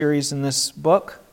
series in this book.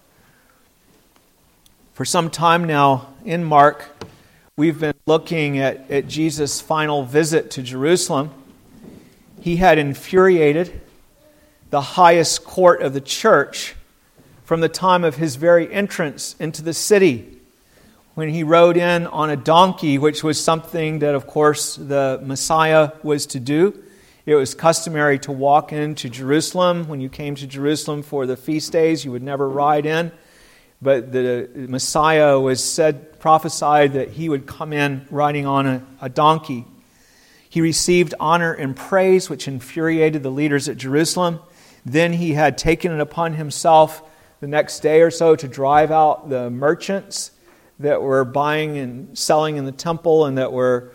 For some time now in Mark, we've been looking at Jesus' final visit to Jerusalem. He had infuriated the highest court of the church from the time of his very entrance into the city, when he rode in on a donkey, which was something that, of course, the Messiah was to do. It was customary to walk into Jerusalem. When you came to Jerusalem for the feast days, you would never ride in. But the Messiah was prophesied that he would come in riding on a donkey. He received honor and praise, which infuriated the leaders at Jerusalem. Then he had taken it upon himself the next day or so to drive out the merchants that were buying and selling in the temple and that were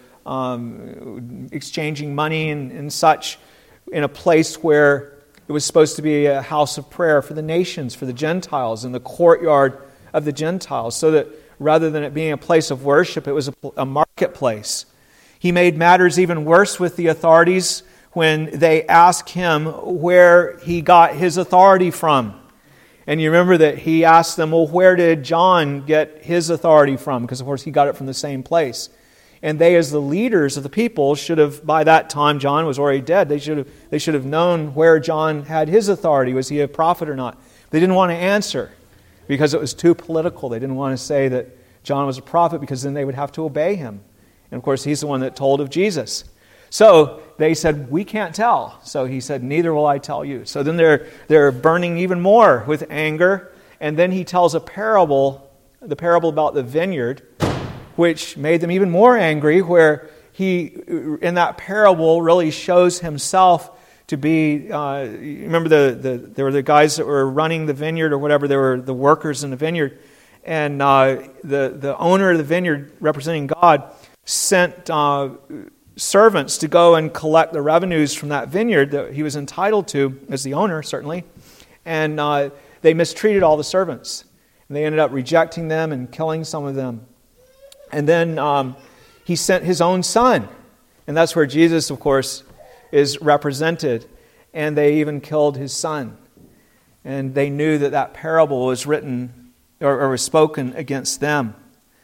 exchanging money and such in a place where it was supposed to be a house of prayer for the nations, for the Gentiles, in the courtyard of the Gentiles, so that rather than it being a place of worship, it was a marketplace. He made matters even worse with the authorities when they asked him where he got his authority from. And you remember that he asked them, well, where did John get his authority from? Because, of course, he got it from the same place. And they, as the leaders of the people, should have, by that time, John was already dead. They should have known where John had his authority. Was he a prophet or not? They didn't want to answer because it was too political. They didn't want to say that John was a prophet because then they would have to obey him. And, of course, he's the one that told of Jesus. So they said, we can't tell. So he said, neither will I tell you. So then they're burning even more with anger. And then he tells a parable, the parable about the vineyard, which made them even more angry, where he, in that parable, really shows himself to be, remember there were the guys that were running the vineyard or whatever, they were the workers in the vineyard, and the owner of the vineyard, representing God, sent servants to go and collect the revenues from that vineyard that he was entitled to, as the owner, certainly, and they mistreated all the servants. And they ended up rejecting them and killing some of them. And then he sent his own son. And that's where Jesus, of course, is represented. And they even killed his son. And they knew that parable was written or was spoken against them.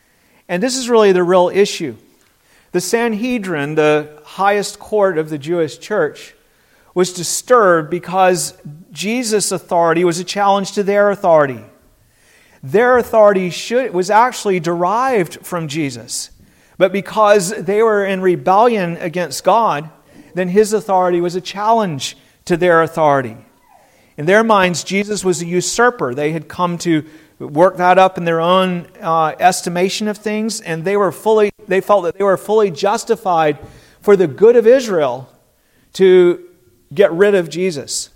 And this is really the real issue. The Sanhedrin, the highest court of the Jewish church, was disturbed because Jesus' authority was a challenge to their authority. Their authority was actually derived from Jesus. But because they were in rebellion against God, then his authority was a challenge to their authority. In their minds, Jesus was a usurper. They had come to work that up in their own estimation of things, and they felt that they were fully justified for the good of Israel to get rid of Jesus.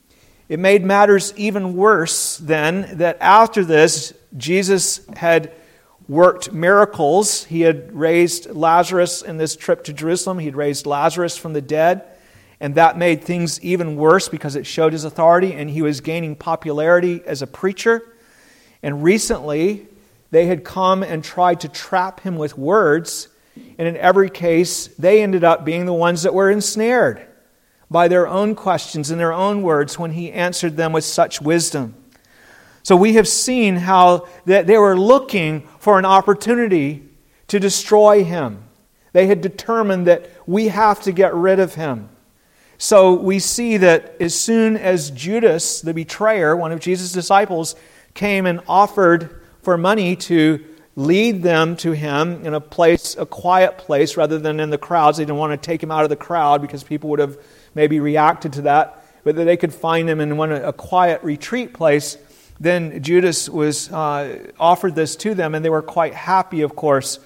It made matters even worse then that after this, Jesus had worked miracles. He had raised Lazarus in this trip to Jerusalem. He had raised Lazarus from the dead. And that made things even worse because it showed his authority, and he was gaining popularity as a preacher. And recently, they had come and tried to trap him with words. And in every case, they ended up being the ones that were ensnared by their own questions and their own words when he answered them with such wisdom. So we have seen how that they were looking for an opportunity to destroy him. They had determined that we have to get rid of him. So we see that as soon as Judas, the betrayer, one of Jesus' disciples, came and offered for money to lead them to him in a quiet place rather than in the crowds. They didn't want to take him out of the crowd because people would have maybe reacted to that, but that they could find him in a quiet retreat place. Then Judas was offered this to them, and they were quite happy, of course,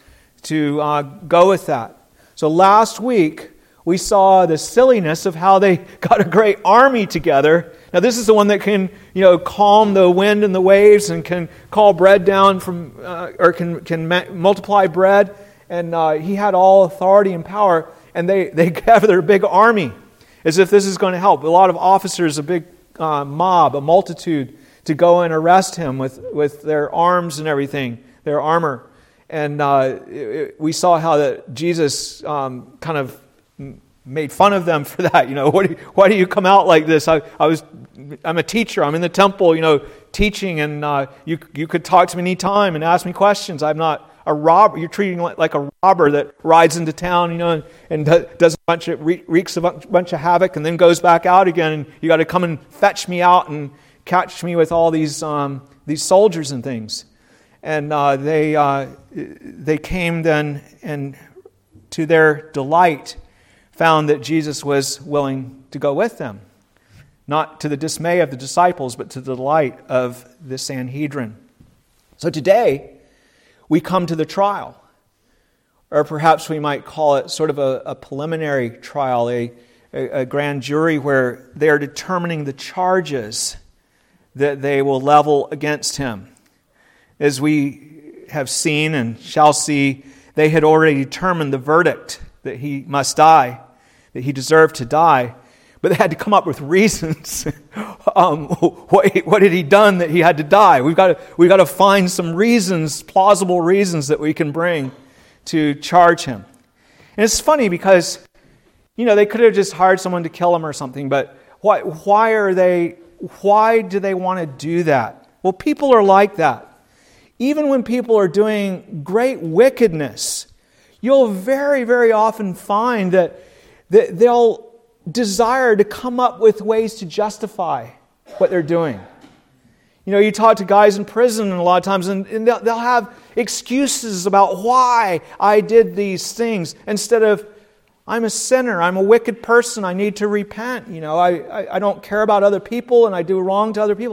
to go with that. So last week, we saw the silliness of how they got a great army together. Now, this is the one that can, calm the wind and the waves and can call bread down from, or can multiply bread. And he had all authority and power. And they gathered a big army as if this is going to help. A lot of officers, a big mob, a multitude to go and arrest him with their arms and everything, their armor. And we saw how that Jesus kind of made fun of them for that. Why do you come out like this? I'm a teacher. I'm in the temple, teaching, and you could talk to me anytime and ask me questions. I'm not a robber. You're treating like a robber that rides into town, and does wreaks a bunch of havoc, and then goes back out again. And you got to come and fetch me out and catch me with all these soldiers and things. And they came then, and to their delight, found that Jesus was willing to go with them. Not to the dismay of the disciples, but to the delight of the Sanhedrin. So today, we come to the trial. Or perhaps we might call it sort of a preliminary trial, a grand jury where they are determining the charges that they will level against him. As we have seen and shall see, they had already determined the verdict that he must die, that he deserved to die, but they had to come up with reasons. What had he done that he had to die? We've got to find some reasons, plausible reasons that we can bring to charge him. And it's funny because, they could have just hired someone to kill him or something, but why do they want to do that? Well, people are like that. Even when people are doing great wickedness, you'll very, very often find that they'll desire to come up with ways to justify what they're doing. You talk to guys in prison and a lot of times, and they'll have excuses about why I did these things instead of, I'm a sinner, I'm a wicked person, I need to repent. I don't care about other people and I do wrong to other people.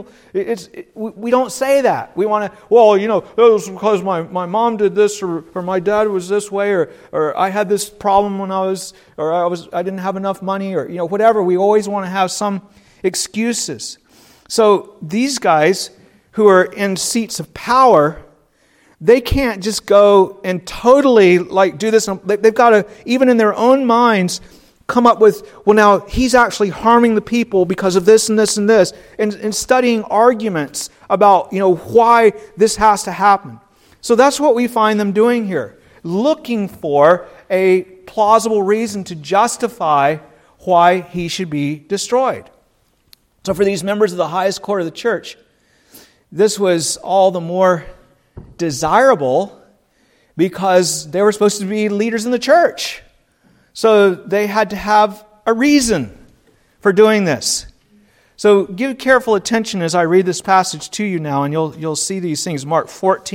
We don't say that. We want to, it was because my mom did this or my dad was this way or I had this problem when I didn't have enough money or whatever. We always want to have some excuses. So these guys who are in seats of power, they can't just go and totally do this. They've got to, even in their own minds, come up with, now he's actually harming the people because of this and this and this, and studying arguments about, why this has to happen. So that's what we find them doing here, looking for a plausible reason to justify why he should be destroyed. So for these members of the highest court of the church, this was all the more desirable because they were supposed to be leaders in the church. So they had to have a reason for doing this. So give careful attention as I read this passage to you now, and you'll see these things. Mark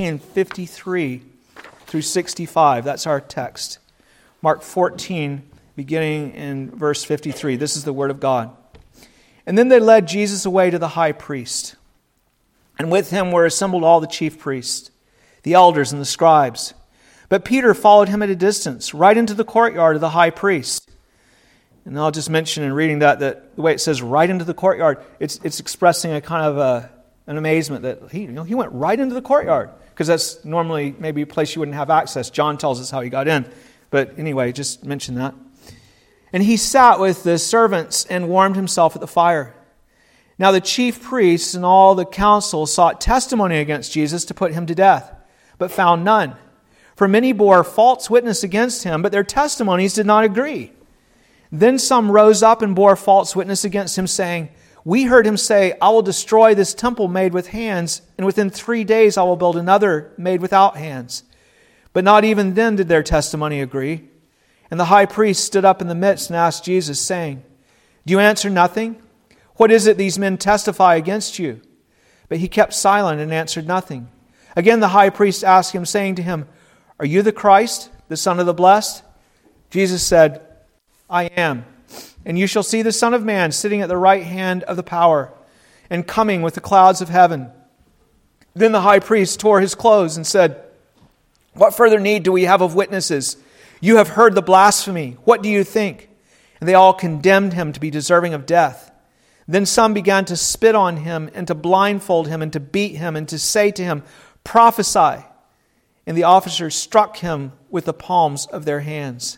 14:53 through 65. That's our text. Mark 14, beginning in verse 53. This is the word of God. And then they led Jesus away to the high priest. And with him were assembled all the chief priests, the elders and the scribes. But Peter followed him at a distance, right into the courtyard of the high priest. And I'll just mention in reading that the way it says right into the courtyard, it's expressing a kind of an amazement that he went right into the courtyard, because that's normally maybe a place you wouldn't have access. John tells us how he got in. But anyway, just mention that. And he sat with the servants and warmed himself at the fire. Now the chief priests and all the council sought testimony against Jesus to put him to death, but found none. For many bore false witness against him, but their testimonies did not agree. Then some rose up and bore false witness against him, saying, We heard him say, I will destroy this temple made with hands, and within 3 days I will build another made without hands. But not even then did their testimony agree. And the high priest stood up in the midst and asked Jesus, saying, Do you answer nothing? What is it these men testify against you? But he kept silent and answered nothing. Again the high priest asked him, saying to him, Are you the Christ, the Son of the Blessed? Jesus said, I am. And you shall see the Son of Man sitting at the right hand of the power, and coming with the clouds of heaven. Then the high priest tore his clothes and said, What further need do we have of witnesses? You have heard the blasphemy. What do you think? And they all condemned him to be deserving of death. Then some began to spit on him and to blindfold him and to beat him and to say to him, Prophesy. And the officers struck him with the palms of their hands.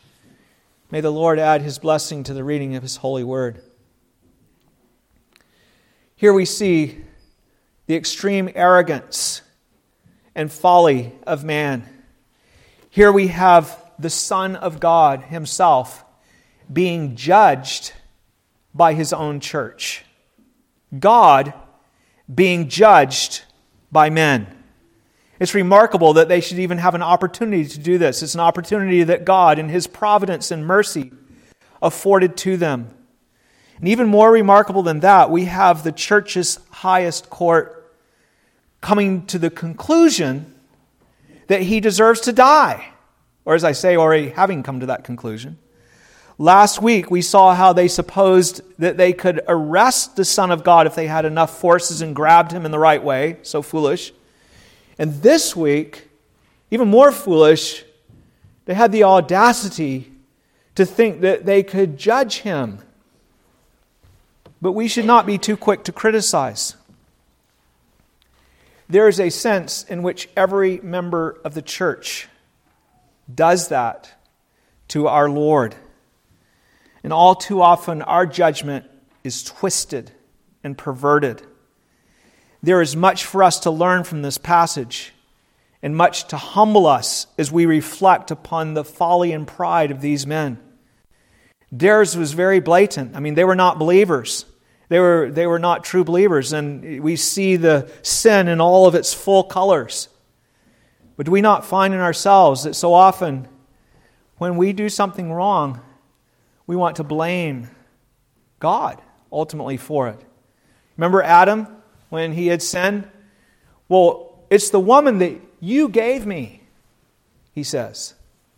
May the Lord add His blessing to the reading of His holy word. Here we see the extreme arrogance and folly of man. Here we have the Son of God Himself being judged by His own church. God being judged by men. It's remarkable that they should even have an opportunity to do this. It's an opportunity that God, in His providence and mercy, afforded to them. And even more remarkable than that, we have the church's highest court coming to the conclusion that he deserves to die. Or as I say, already having come to that conclusion. Last week, we saw how they supposed that they could arrest the Son of God if they had enough forces and grabbed Him in the right way. So foolish. And this week, even more foolish, they had the audacity to think that they could judge Him. But we should not be too quick to criticize. There is a sense in which every member of the church does that to our Lord. And all too often, our judgment is twisted and perverted. There is much for us to learn from this passage, and much to humble us as we reflect upon the folly and pride of these men. Theirs was very blatant. I mean, they were not believers. They were not true believers, and we see the sin in all of its full colors. But do we not find in ourselves that so often when we do something wrong, we want to blame God ultimately for it? Remember Adam when he had sinned? Well, it's the woman that you gave me, he says.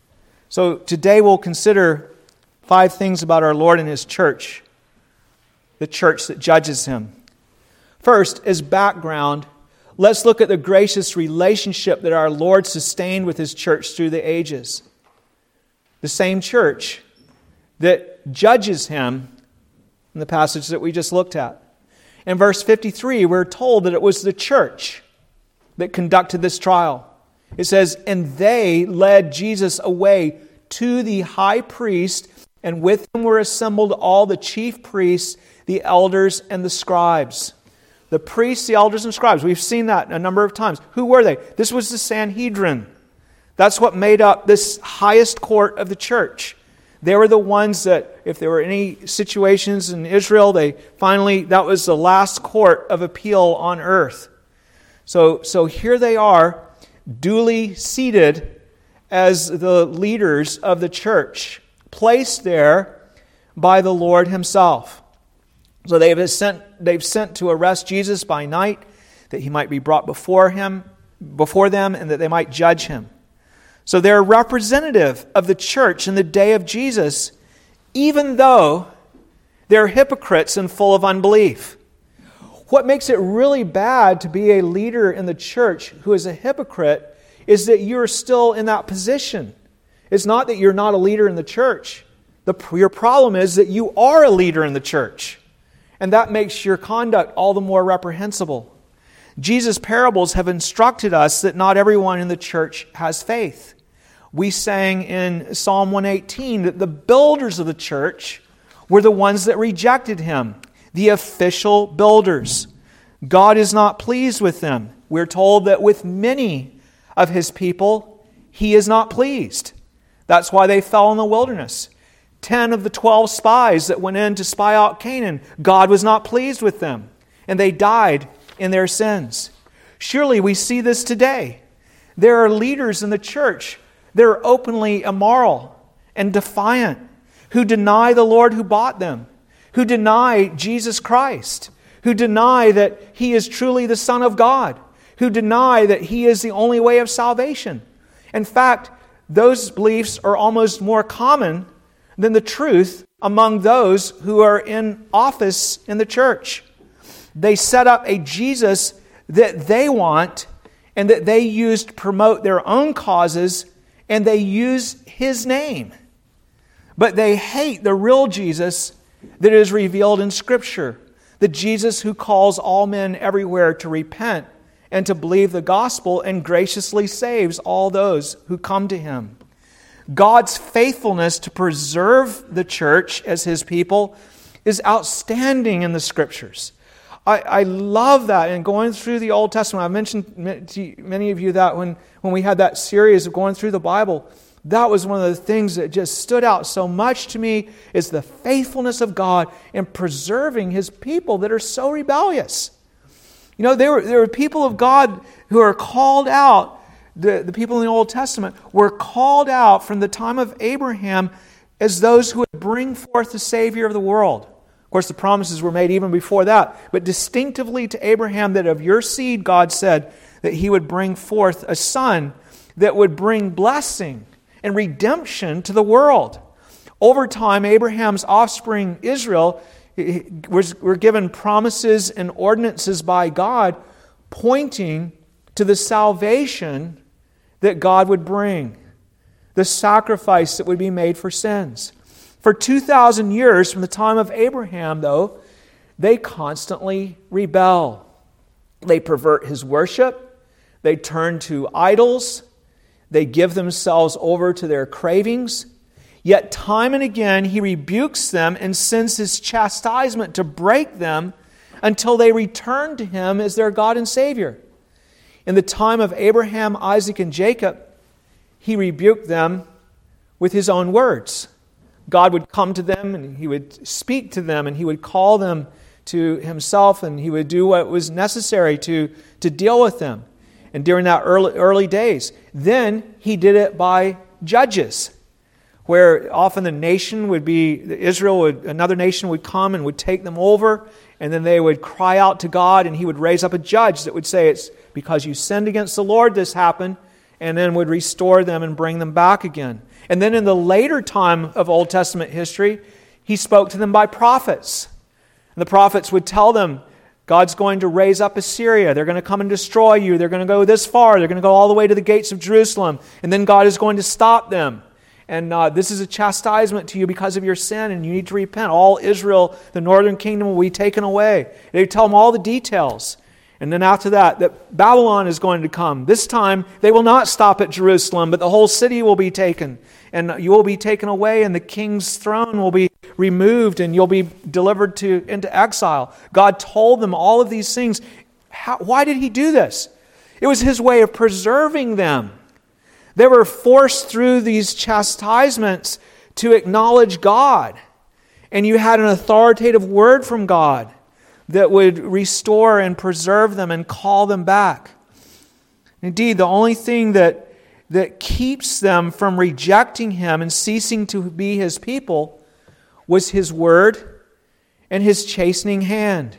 So today we'll consider 5 things about our Lord and His church, the church that judges Him. First, as background, let's look at the gracious relationship that our Lord sustained with His church through the ages. The same church that judges Him in the passage that we just looked at. In verse 53, we're told that it was the church that conducted this trial. It says, "And they led Jesus away to the high priest, and with him were assembled all the chief priests, the elders, and the scribes." The priests, the elders, and scribes. We've seen that a number of times. Who were they? This was the Sanhedrin. That's what made up this highest court of the church. They were the ones that, if there were any situations in Israel, that was the last court of appeal on earth. So here they are, duly seated as the leaders of the church, placed there by the Lord Himself. So they've sent to arrest Jesus by night, that He might be brought before them, and that they might judge Him. So they're representative of the church in the day of Jesus, even though they're hypocrites and full of unbelief. What makes it really bad to be a leader in the church who is a hypocrite is that you're still in that position. It's not that you're not a leader in the church. Your problem is that you are a leader in the church. And that makes your conduct all the more reprehensible. Jesus' parables have instructed us that not everyone in the church has faith. We sang in Psalm 118 that the builders of the church were the ones that rejected Him, the official builders. God is not pleased with them. We're told that with many of His people, He is not pleased. That's why they fell in the wilderness. 10 of the 12 spies that went in to spy out Canaan, God was not pleased with them, and they died in their sins. Surely we see this today. There are leaders in the church that are openly immoral and defiant, who deny the Lord who bought them, who deny Jesus Christ, who deny that He is truly the Son of God, who deny that He is the only way of salvation. In fact, those beliefs are almost more common than the truth among those who are in office in the church. They set up a Jesus that they want and that they use to promote their own causes, and they use His name. But they hate the real Jesus that is revealed in Scripture, the Jesus who calls all men everywhere to repent and to believe the gospel and graciously saves all those who come to Him. God's faithfulness to preserve the church as His people is outstanding in the Scriptures. I love that. And going through the Old Testament, I mentioned to many of you that when we had that series of going through the Bible, That was one of the things that just stood out so much to me, is the faithfulness of God in preserving His people that are so rebellious. You know, there were people of God who are called out. The people in the Old Testament were called out from the time of Abraham as those who would bring forth the Savior of the world. Of course, the promises were made even before that. But distinctively to Abraham, that of your seed, God said, that He would bring forth a son that would bring blessing and redemption to the world. Over time, Abraham's offspring, Israel, were given promises and ordinances by God pointing to the salvation that God would bring, the sacrifice that would be made for sins. For 2,000 years from the time of Abraham, though, they constantly rebel. They pervert His worship. They turn to idols. They give themselves over to their cravings. Yet time and again He rebukes them and sends His chastisement to break them until they return to Him as their God and Savior. In the time of Abraham, Isaac, and Jacob, He rebuked them with His own words. God would come to them and He would speak to them and He would call them to Himself and He would do what was necessary to deal with them. And during that early days, then He did it by judges, where often the nation would be, another nation would come and would take them over, and then they would cry out to God, and He would raise up a judge that would say, it's because you sinned against the Lord this happened, and then would restore them and bring them back again. And then in the later time of Old Testament history, He spoke to them by prophets. And the prophets would tell them, God's going to raise up Assyria. They're going to come and destroy you. They're going to go this far. They're going to go all the way to the gates of Jerusalem. And then God is going to stop them. And this is a chastisement to you because of your sin, and you need to repent. All Israel, the northern kingdom, will be taken away. They tell them all the details. And then after that Babylon is going to come. This time, they will not stop at Jerusalem, but the whole city will be taken. And you will be taken away, and the king's throne will be removed, and you'll be delivered into exile. God told them all of these things. Why did He do this? It was His way of preserving them. They were forced through these chastisements to acknowledge God. And you had an authoritative word from God that would restore and preserve them and call them back. Indeed, the only thing that keeps them from rejecting Him and ceasing to be His people was His word and His chastening hand,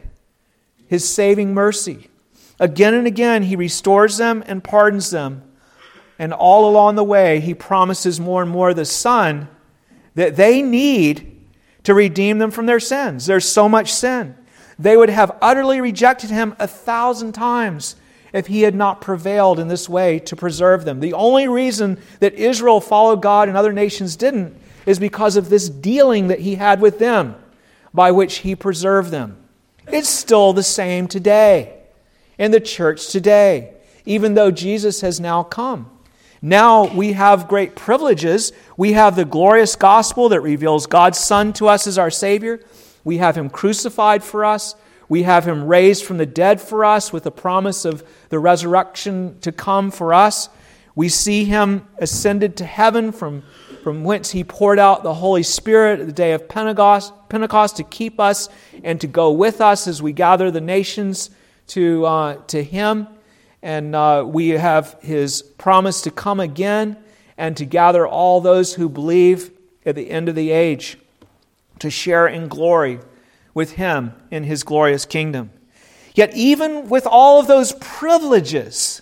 His saving mercy. Again and again, He restores them and pardons them. And all along the way, He promises more and more the Son that they need to redeem them from their sins. There's so much sin. They would have utterly rejected Him 1,000 times if He had not prevailed in this way to preserve them. The only reason that Israel followed God and other nations didn't is because of this dealing that He had with them, by which He preserved them. It's still the same today in the church today, even though Jesus has now come. Now we have great privileges. We have the glorious gospel that reveals God's Son to us as our Savior. We have Him crucified for us. We have Him raised from the dead for us with the promise of the resurrection to come for us. We see Him ascended to heaven from whence He poured out the Holy Spirit at the day of Pentecost to keep us and to go with us as we gather the nations to Him. And we have His promise to come again and to gather all those who believe at the end of the age to share in glory with Him in His glorious kingdom. Yet even with all of those privileges,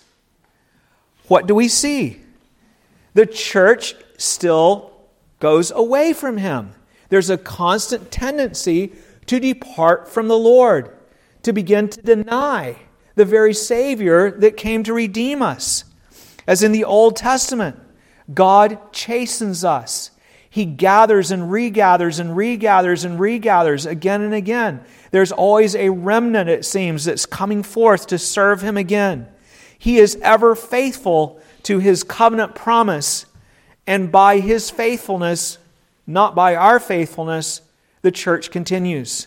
what do we see? The church still goes away from Him. There's a constant tendency to depart from the Lord, to begin to deny the very Savior that came to redeem us. As in the Old Testament, God chastens us. He gathers and regathers and regathers and regathers again and again. There's always a remnant, it seems, that's coming forth to serve Him again. He is ever faithful to His covenant promise, and by His faithfulness, not by our faithfulness, the church continues.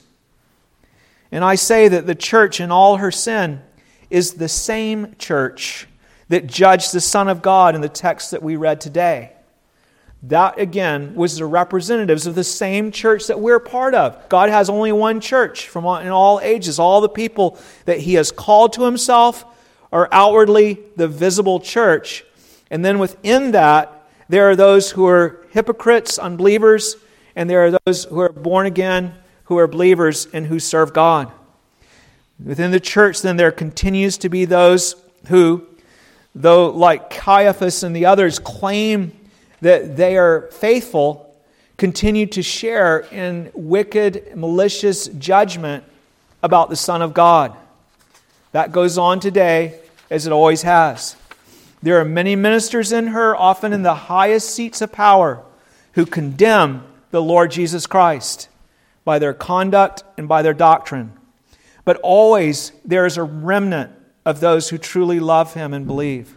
And I say that the church in all her sin is the same church that judged the Son of God in the text that we read today. That, again, was the representatives of the same church that we're part of. God has only one church in all ages. All the people that He has called to Himself are outwardly the visible church. And then within that, there are those who are hypocrites, unbelievers, and there are those who are born again, who are believers and who serve God. Within the church, then, there continues to be those who, though like Caiaphas and the others claim that they are faithful, continue to share in wicked, malicious judgment about the Son of God. That goes on today as it always has. There are many ministers in her, often in the highest seats of power, who condemn the Lord Jesus Christ by their conduct and by their doctrine. But always there is a remnant of those who truly love Him and believe.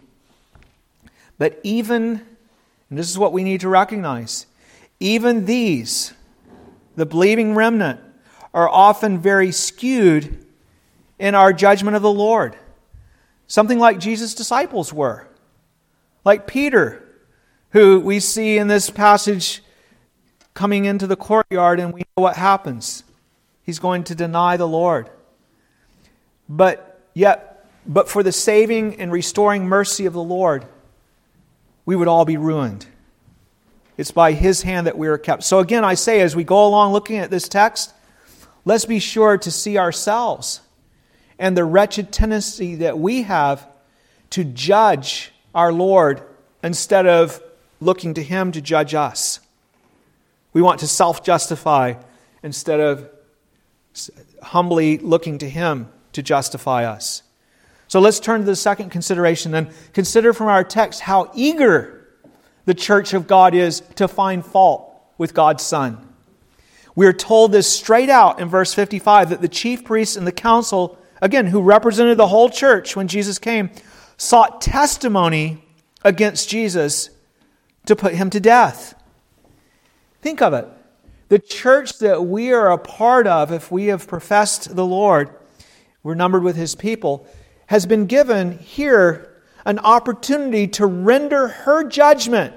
But even, and this is what we need to recognize, even these, the believing remnant, are often very skewed in our judgment of the Lord. Something like Jesus' disciples were. Like Peter, who we see in this passage coming into the courtyard, and we know what happens. He's going to deny the Lord. But for the saving and restoring mercy of the Lord, we would all be ruined. It's by His hand that we are kept. So again, I say, as we go along looking at this text, let's be sure to see ourselves and the wretched tendency that we have to judge our Lord instead of looking to Him to judge us. We want to self-justify instead of humbly looking to Him to justify us. So let's turn to the second consideration then. Consider from our text how eager the church of God is to find fault with God's Son. We are told this straight out in verse 55, that the chief priests and the council, again, who represented the whole church when Jesus came, sought testimony against Jesus to put Him to death. Think of it. The church that we are a part of, if we have professed the Lord, we're numbered with His people, has been given here an opportunity to render her judgment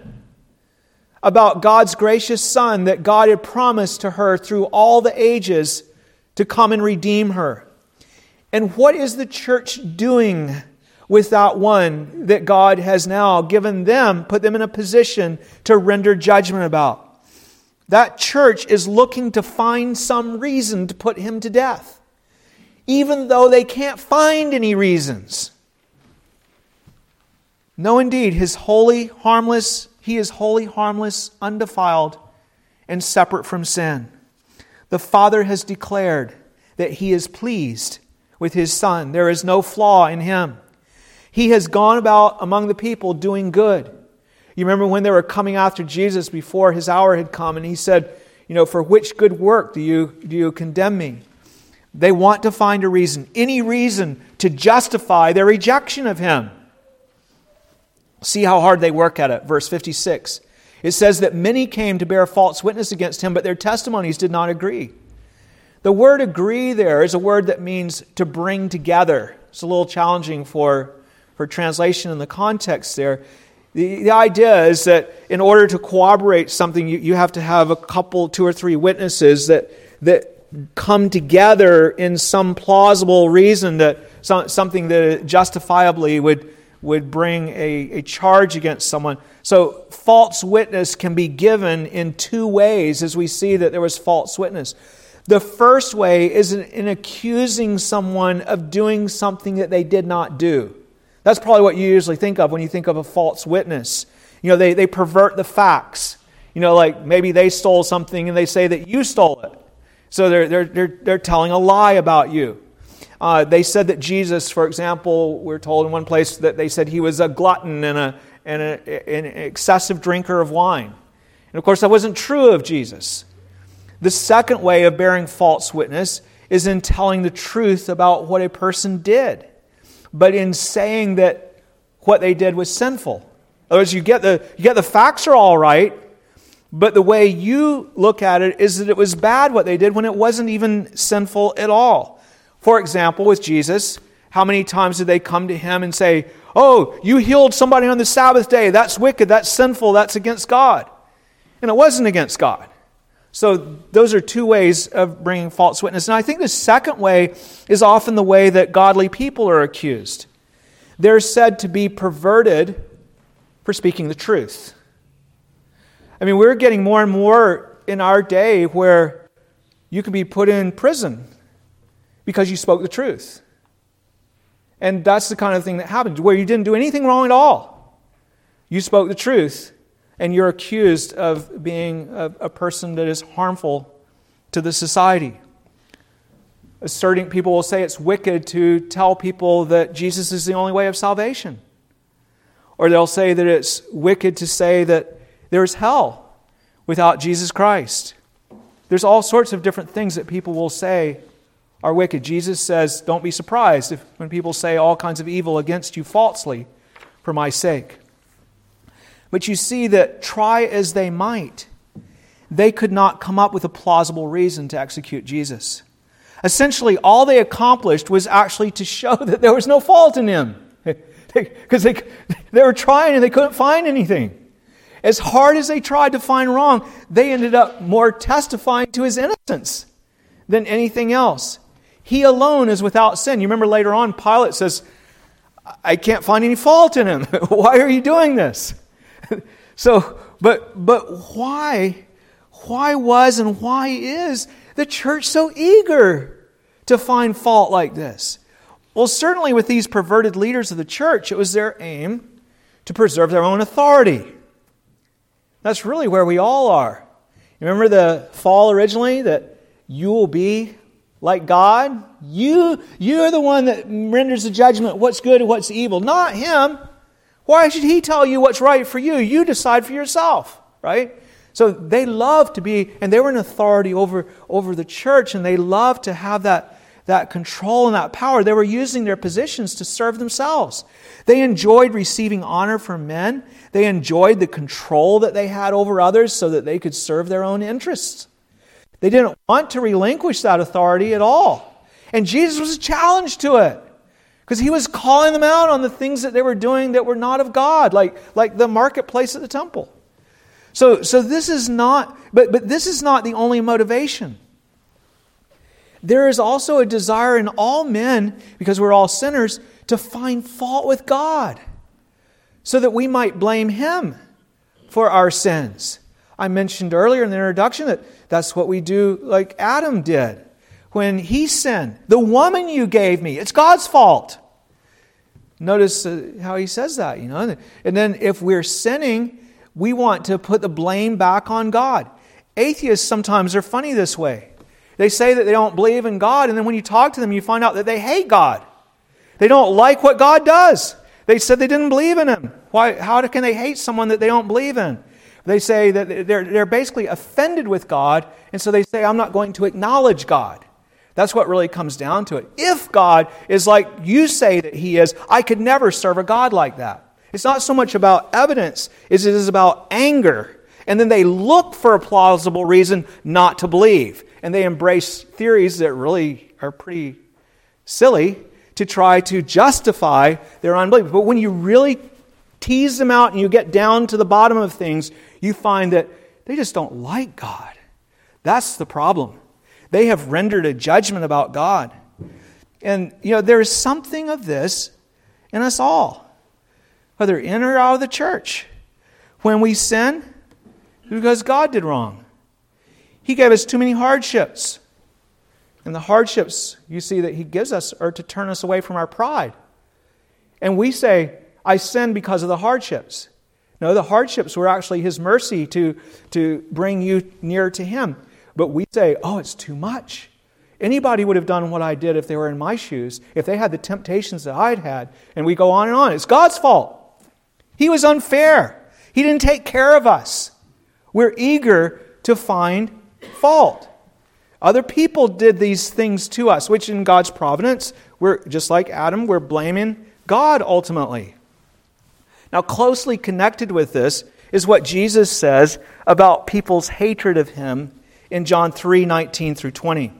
about God's gracious Son that God had promised to her through all the ages to come and redeem her. And what is the church doing with that one that God has now given them, put them in a position to render judgment about? That church is looking to find some reason to put Him to death, even though they can't find any reasons. No, indeed, He is holy, harmless, undefiled, and separate from sin. The Father has declared that He is pleased with His Son. There is no flaw in Him. He has gone about among the people doing good. You remember when they were coming after Jesus before His hour had come, and He said, for which good work do you condemn me? They want to find a reason, any reason to justify their rejection of Him. See how hard they work at it. Verse 56. It says that many came to bear false witness against Him, but their testimonies did not agree. The word agree there is a word that means to bring together. It's a little challenging for translation in the context there. The idea is that in order to corroborate something, you have to have a couple, 2 or 3 witnesses that come together in some plausible reason, that something that justifiably would bring a charge against someone. So false witness can be given in 2 ways, as we see that there was false witness. The first way is in accusing someone of doing something that they did not do. That's probably what you usually think of when you think of a false witness. They pervert the facts. Like maybe they stole something and they say that you stole it. So they're telling a lie about you. They said that Jesus, for example, we're told in one place that they said He was a glutton and an excessive drinker of wine. And of course that wasn't true of Jesus. The second way of bearing false witness is in telling the truth about what a person did, but in saying that what they did was sinful. In other words, you get the facts are all right, but the way you look at it is that it was bad what they did when it wasn't even sinful at all. For example, with Jesus, how many times did they come to Him and say, "Oh, you healed somebody on the Sabbath day. That's wicked, that's sinful, that's against God." and it wasn't against God. So those are two ways of bringing false witness. And I think the second way is often the way that godly people are accused. They're said to be perverted for speaking the truth. I mean, we're getting more and more in our day where you can be put in prison because you spoke the truth. And that's the kind of thing that happened, where you didn't do anything wrong at all. You spoke the truth, and you're accused of being a person that is harmful to the society. Asserting, people will say it's wicked to tell people that Jesus is the only way of salvation. Or they'll say that it's wicked to say that there's hell without Jesus Christ. There's all sorts of different things that people will say are wicked. Jesus says, don't be surprised when people say all kinds of evil against you falsely for my sake. But you see that try as they might, they could not come up with a plausible reason to execute Jesus. Essentially, all they accomplished was actually to show that there was no fault in him. Because they were trying and they couldn't find anything. As hard as they tried to find wrong, they ended up more testifying to his innocence than anything else. He alone is without sin. You remember later on, Pilate says, I can't find any fault in him. Why are you doing this? So, but why was and why is the church so eager to find fault like this? Well, certainly with these perverted leaders of the church, it was their aim to preserve their own authority. That's really where we all are. You remember the fall originally, that you will be like God? You're the one that renders the judgment, what's good and what's evil, not him. Why should he tell you what's right for you? You decide for yourself, right? So they love to be, and they were an authority over the church, and they loved to have that control and that power. They were using their positions to serve themselves. They enjoyed receiving honor from men. They enjoyed the control that they had over others so that they could serve their own interests. They didn't want to relinquish that authority at all. And Jesus was a challenge to it, because he was calling them out on the things that they were doing that were not of God, like the marketplace at the temple. So this is not, but this is not the only motivation. There is also a desire in all men, because we're all sinners, to find fault with God, so that we might blame him for our sins. I mentioned earlier in the introduction that that's what we do, like Adam did when he sinned. The woman you gave me, it's God's fault. Notice how he says that, And then if we're sinning, we want to put the blame back on God. Atheists sometimes are funny this way. They say that they don't believe in God, and then when you talk to them, you find out that they hate God. They don't like what God does. They said they didn't believe in him. Why? How can they hate someone that they don't believe in? They say that they're basically offended with God, and so they say, I'm not going to acknowledge God. That's what really comes down to it. If God is like you say that he is, I could never serve a God like that. It's not so much about evidence as it is about anger. And then they look for a plausible reason not to believe. And they embrace theories that really are pretty silly to try to justify their unbelief. But when you really tease them out and you get down to the bottom of things, you find that they just don't like God. That's the problem. They have rendered a judgment about God. And, there is something of this in us all, whether in or out of the church. When we sin, because God did wrong. He gave us too many hardships. And the hardships, you see, that he gives us are to turn us away from our pride. And we say, I sinned because of the hardships. No, the hardships were actually his mercy to bring you near to him. But we say, oh, it's too much. Anybody would have done what I did if they were in my shoes, if they had the temptations that I'd had. And we go on and on. It's God's fault. He was unfair. He didn't take care of us. We're eager to find fault. Other people did these things to us, which in God's providence, we're just like Adam, we're blaming God ultimately. Now, closely connected with this is what Jesus says about people's hatred of him in John 3:19 through 20. He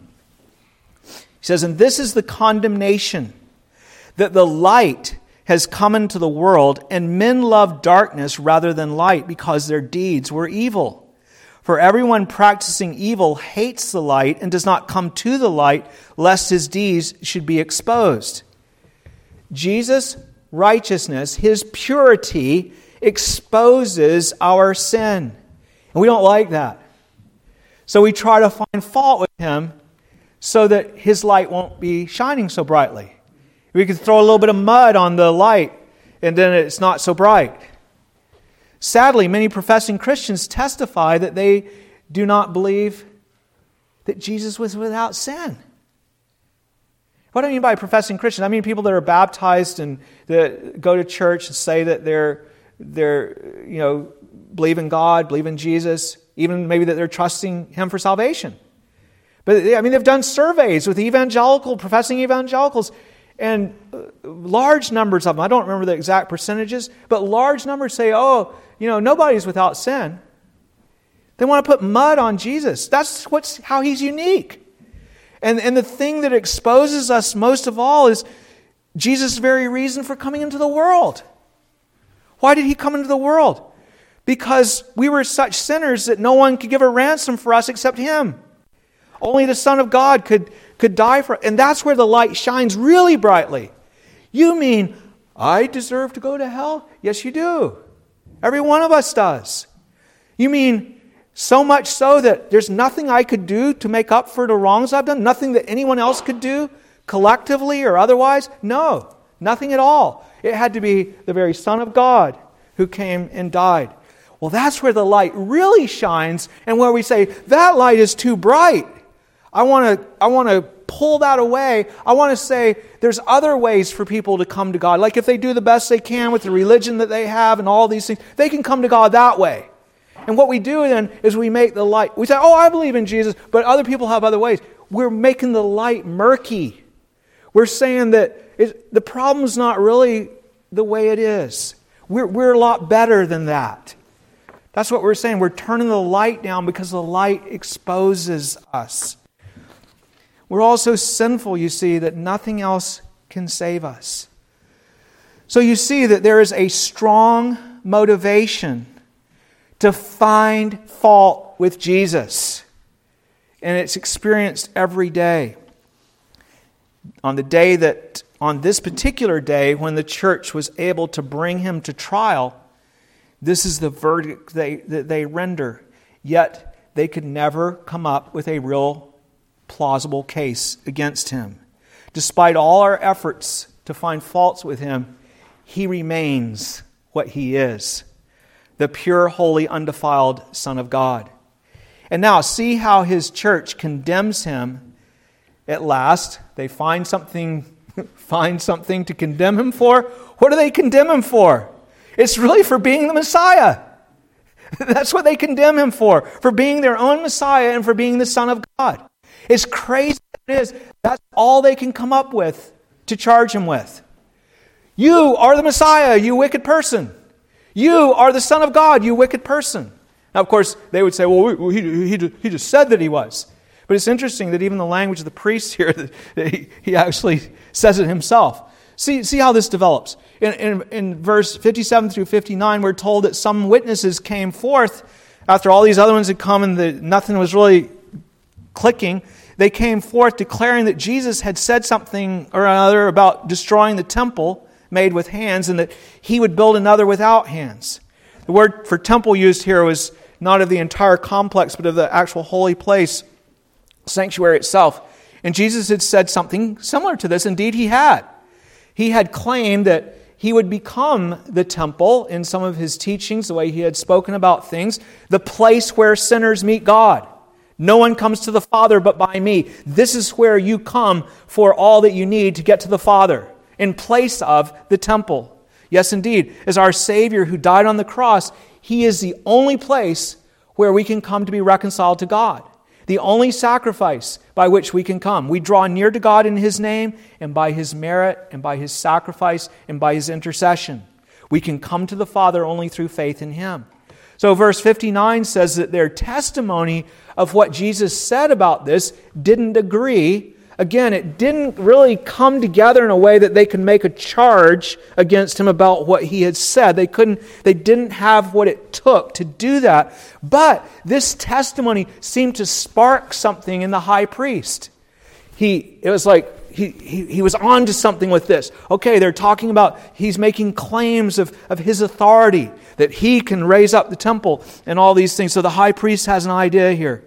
says, and this is the condemnation, that the light has come into the world, and men love darkness rather than light, because their deeds were evil. For everyone practicing evil hates the light and does not come to the light, lest his deeds should be exposed. Jesus' righteousness, his purity, exposes our sin. And we don't like that. So we try to find fault with him so that his light won't be shining so brightly. We could throw a little bit of mud on the light and then it's not so bright. Sadly, many professing Christians testify that they do not believe that Jesus was without sin. What do I mean by professing Christian? I mean people that are baptized and that go to church and say that they're believe in God, believe in Jesus, even maybe that they're trusting Him for salvation. But I mean, they've done surveys with professing evangelicals, and large numbers of them, I don't remember the exact percentages, but large numbers say, nobody's without sin. They want to put mud on Jesus. That's how He's unique. And the thing that exposes us most of all is Jesus' very reason for coming into the world. Why did He come into the world? Because we were such sinners that no one could give a ransom for us except Him. Only the Son of God could die for us. And that's where the light shines really brightly. You mean, I deserve to go to hell? Yes, you do. Every one of us does. You mean, so much so that there's nothing I could do to make up for the wrongs I've done? Nothing that anyone else could do, collectively or otherwise? No, nothing at all. It had to be the very Son of God who came and died. Well, that's where the light really shines, and where we say, that light is too bright. I want to pull that away. I want to say there's other ways for people to come to God. Like if they do the best they can with the religion that they have and all these things, they can come to God that way. And what we do then is we make the light. We say, I believe in Jesus, but other people have other ways. We're making the light murky. We're saying that the problem's not really the way it is. We're a lot better than that. That's what we're saying. We're turning the light down because the light exposes us. We're all so sinful, you see, that nothing else can save us. So you see that there is a strong motivation to find fault with Jesus. And it's experienced every day. On this particular day, when the church was able to bring Him to trial, this is the verdict that they render. Yet they could never come up with a real plausible case against Him. Despite all our efforts to find faults with Him, He remains what He is, the pure, holy, undefiled Son of God. And now see how His church condemns Him at last. They find something to condemn Him for. What do they condemn Him for? It's really for being the Messiah. That's what they condemn Him for being their own Messiah and for being the Son of God. It's crazy as it is. That's all they can come up with to charge Him with. You are the Messiah, you wicked person. You are the Son of God, you wicked person. Now, of course, they would say, well, he just said that He was. But it's interesting that even the language of the priest here, that he actually says it himself. See how this develops. In verse 57 through 59, we're told that some witnesses came forth after all these other ones had come and nothing was really clicking. They came forth declaring that Jesus had said something or another about destroying the temple made with hands and that He would build another without hands. The word for temple used here was not of the entire complex, but of the actual holy place, sanctuary itself. And Jesus had said something similar to this. Indeed, He had. He had claimed that He would become the temple in some of His teachings, the way He had spoken about things, the place where sinners meet God. No one comes to the Father but by me. This is where you come for all that you need to get to the Father, in place of the temple. Yes, indeed, as our Savior who died on the cross, He is the only place where we can come to be reconciled to God. The only sacrifice by which we can come. We draw near to God in His name and by His merit and by His sacrifice and by His intercession. We can come to the Father only through faith in Him. So verse 59 says that their testimony of what Jesus said about this didn't agree Again, it didn't really come together in a way that they could make a charge against him about what he had said. They didn't have what it took to do that. But this testimony seemed to spark something in the high priest. It was like he was on to something with this. Okay, they're talking about he's making claims of his authority, that he can raise up the temple and all these things. So the high priest has an idea here.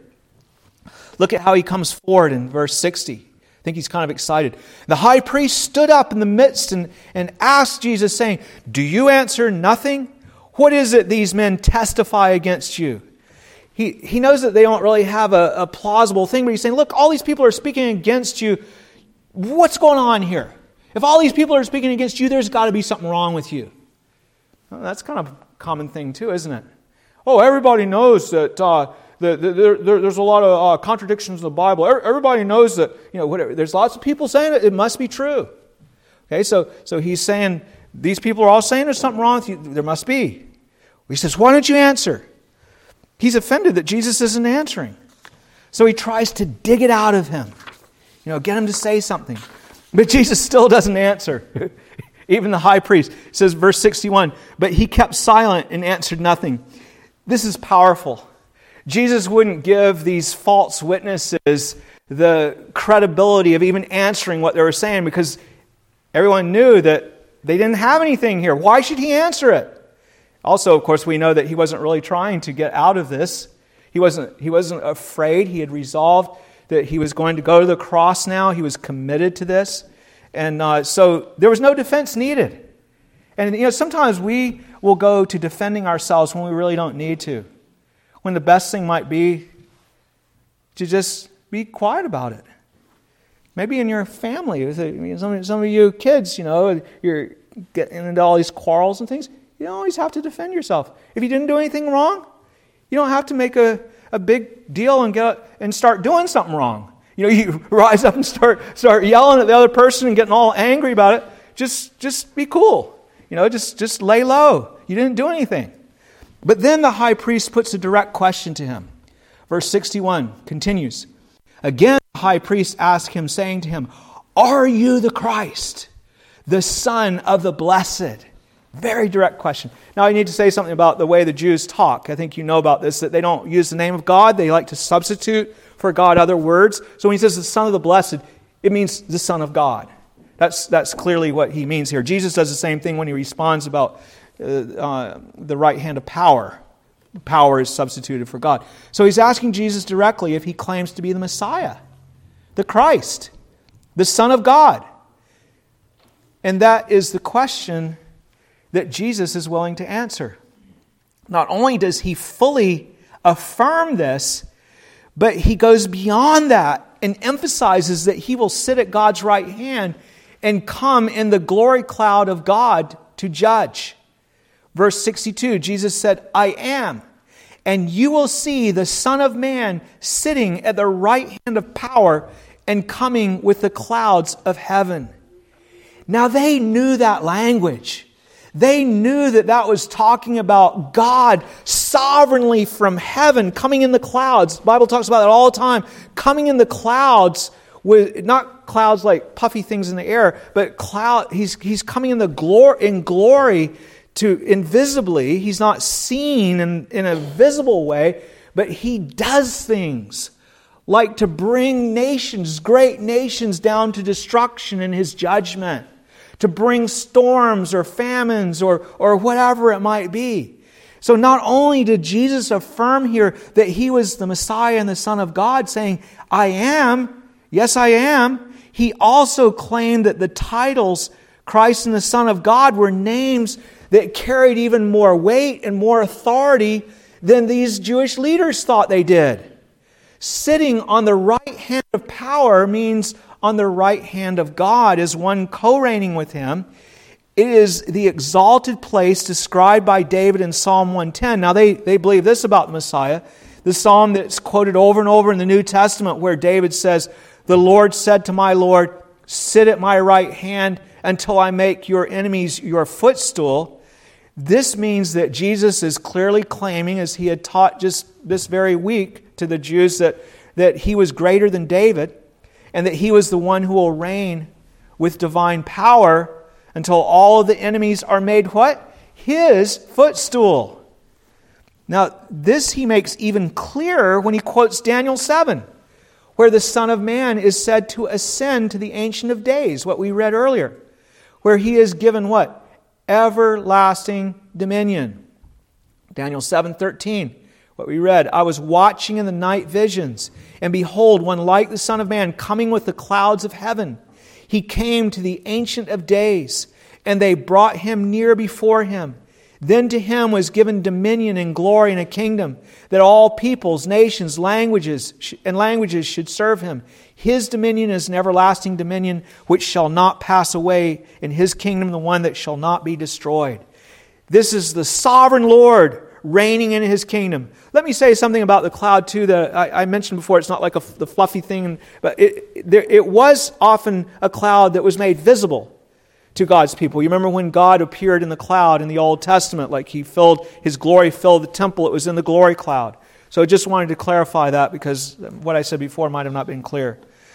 Look at how he comes forward in verse 60. I think he's kind of excited. The high priest stood up in the midst and asked Jesus, saying, "Do you answer nothing? What is it these men testify against you?" He knows that they don't really have a plausible thing, but he's saying, look, all these people are speaking against you. What's going on here? If all these people are speaking against you, there's got to be something wrong with you. Well, that's kind of a common thing too, isn't it? Oh, everybody knows that there's a lot of contradictions in the Bible. Everybody knows that, whatever. There's lots of people saying it must be true. Okay, so he's saying, these people are all saying there's something wrong with you. There must be. He says, why don't you answer? He's offended that Jesus isn't answering. So he tries to dig it out of him. Get him to say something. But Jesus still doesn't answer. Even the high priest. It says, verse 61, but he kept silent and answered nothing. This is powerful. Jesus wouldn't give these false witnesses the credibility of even answering what they were saying because everyone knew that they didn't have anything here. Why should he answer it? Also, of course, we know that he wasn't really trying to get out of this. He wasn't afraid. He had resolved that he was going to go to the cross now. He was committed to this. And so there was no defense needed. And sometimes we will go to defending ourselves when we really don't need to. When the best thing might be to just be quiet about it. Maybe in your family, some of you kids, you're getting into all these quarrels and things. You don't always have to defend yourself. If you didn't do anything wrong, you don't have to make a big deal and start doing something wrong. You rise up and start yelling at the other person and getting all angry about it. Just be cool. Just lay low. You didn't do anything. But then the high priest puts a direct question to him. Verse 61 continues. Again, the high priest asked him, saying to him, "Are you the Christ, the Son of the Blessed?" Very direct question. Now I need to say something about the way the Jews talk. I think you know about this, that they don't use the name of God. They like to substitute for God other words. So when he says the Son of the Blessed, it means the Son of God. That's clearly what he means here. Jesus does the same thing when he responds about the right hand of power. Power is substituted for God. So he's asking Jesus directly if he claims to be the Messiah, the Christ, the Son of God. And that is the question that Jesus is willing to answer. Not only does he fully affirm this, but he goes beyond that and emphasizes that he will sit at God's right hand and come in the glory cloud of God to judge. Verse 62, Jesus said, "I am, and you will see the Son of Man sitting at the right hand of power and coming with the clouds of heaven." Now they knew that language. They knew that was talking about God sovereignly from heaven, coming in the clouds. The Bible talks about it all the time. Coming in the clouds, with not clouds like puffy things in the air, but He's coming in glory to invisibly. He's not seen in a visible way, but He does things like to bring nations, great nations, down to destruction in His judgment. To bring storms or famines or whatever it might be. So not only did Jesus affirm here that He was the Messiah and the Son of God, saying, "I am, yes I am," He also claimed that the titles Christ and the Son of God were names that carried even more weight and more authority than these Jewish leaders thought they did. Sitting on the right hand of power means on the right hand of God as one co-reigning with Him. It is the exalted place described by David in Psalm 110. Now they believe this about the Messiah. The psalm that's quoted over and over in the New Testament where David says, "The Lord said to my Lord, sit at my right hand until I make your enemies your footstool." This means that Jesus is clearly claiming, as He had taught just this very week to the Jews, that He was greater than David. and that he was the one who will reign with divine power until all of the enemies are made what? His footstool. Now, this he makes even clearer when he quotes Daniel 7, where the Son of Man is said to ascend to the Ancient of Days, what we read earlier, where he is given what? Everlasting dominion. Daniel 7:13, what we read, I was watching in the night visions, and behold, one like the Son of Man coming with the clouds of heaven. He came to the Ancient of Days, and they brought him near before him. Then to him was given dominion and glory and a kingdom, that all peoples, nations, languages should serve him. His dominion is an everlasting dominion which shall not pass away, and his kingdom the one that shall not be destroyed. This is the sovereign Lord reigning in his kingdom. Let me say something about the cloud too that I mentioned before. It's not like the fluffy thing, but it was often a cloud that was made visible to God's people. You remember when God appeared in the cloud in the Old Testament, like his glory filled the temple, it was in the glory cloud. So I just wanted to clarify that because what I said before might have not been clear.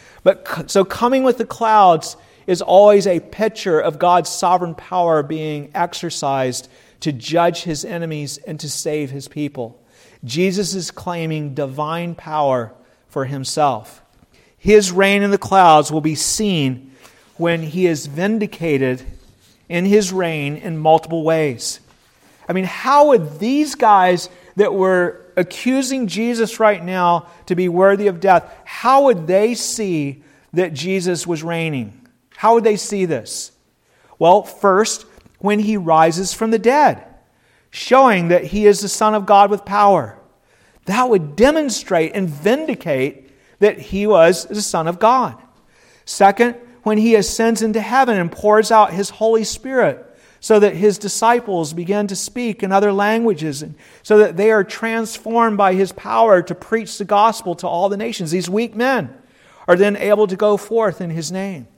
But so coming with the clouds is always a picture of God's sovereign power being exercised to judge his enemies and to save his people. Jesus is claiming divine power for himself. His reign in the clouds will be seen when he is vindicated in his reign in multiple ways. I mean, how would these guys that were accusing Jesus right now to be worthy of death, how would they see that Jesus was reigning? How would they see this? Well, first, when he rises from the dead, showing that he is the Son of God with power. That would demonstrate and vindicate that he was the Son of God. Second, when he ascends into heaven and pours out his Holy Spirit so that his disciples begin to speak in other languages and so that they are transformed by his power to preach the gospel to all the nations. These weak men are then able to go forth in his name.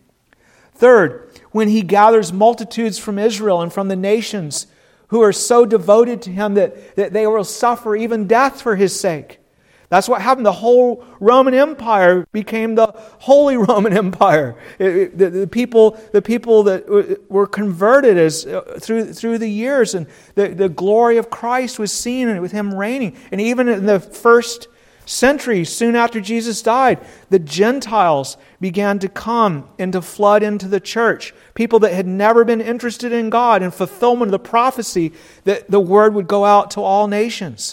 Third, when he gathers multitudes from Israel and from the nations who are so devoted to him that they will suffer even death for his sake. That's what happened. The whole Roman Empire became the Holy Roman Empire. The people that were converted as through the years, and the glory of Christ was seen with him reigning. And even in the first century, soon after Jesus died, the Gentiles began to come and to flood into the church. People that had never been interested in God, in fulfillment of the prophecy that the word would go out to all nations.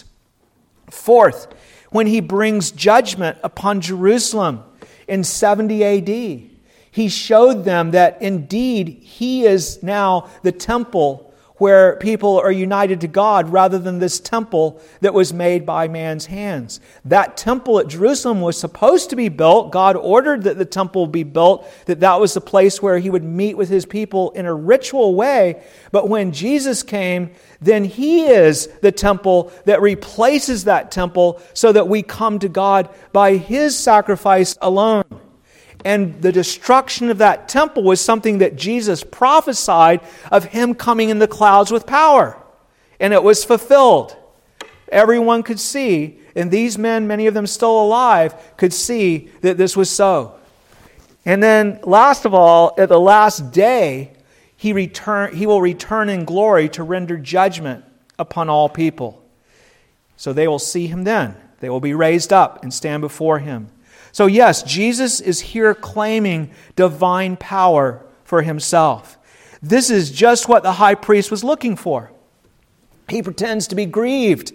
Fourth, when he brings judgment upon Jerusalem in 70 AD, he showed them that indeed he is now the temple where people are united to God rather than this temple that was made by man's hands. That temple at Jerusalem was supposed to be built. God ordered that the temple be built, that was the place where he would meet with his people in a ritual way. But when Jesus came, then he is the temple that replaces that temple so that we come to God by his sacrifice alone. And the destruction of that temple was something that Jesus prophesied of him coming in the clouds with power. And it was fulfilled. Everyone could see, and these men, many of them still alive, could see that this was so. And then last of all, at the last day, he will return in glory to render judgment upon all people. So they will see him then. They will be raised up and stand before him. So yes, Jesus is here claiming divine power for himself. This is just what the high priest was looking for. He pretends to be grieved